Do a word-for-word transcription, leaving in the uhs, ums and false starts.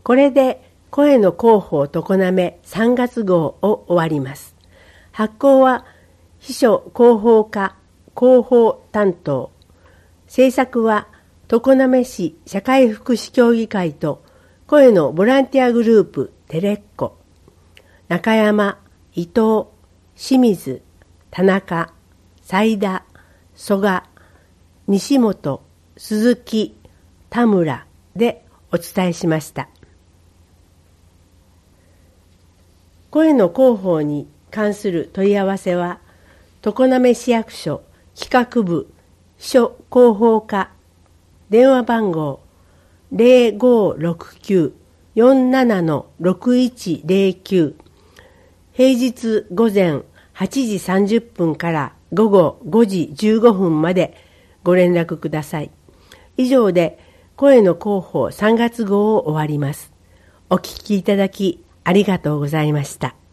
これで声の広報常滑さんがつ号を終わります。発行は秘書広報課広報担当。制作は常滑市社会福祉協議会と声のボランティアグループテレッコ。中山、伊藤、清水、田中、斉田、曽我、西本、鈴木、田村でお伝えしました。声の広報に関する問い合わせは、常滑市役所企画部秘書広報課電話番号 ゼロごろくきゅう よんなな ろくいちゼロきゅう 平日午前はちじさんじゅっぷんから午後ごじじゅうごふんまでご連絡ください。以上で声の広報さんがつ号を終わります。お聞きいただきありがとうございました。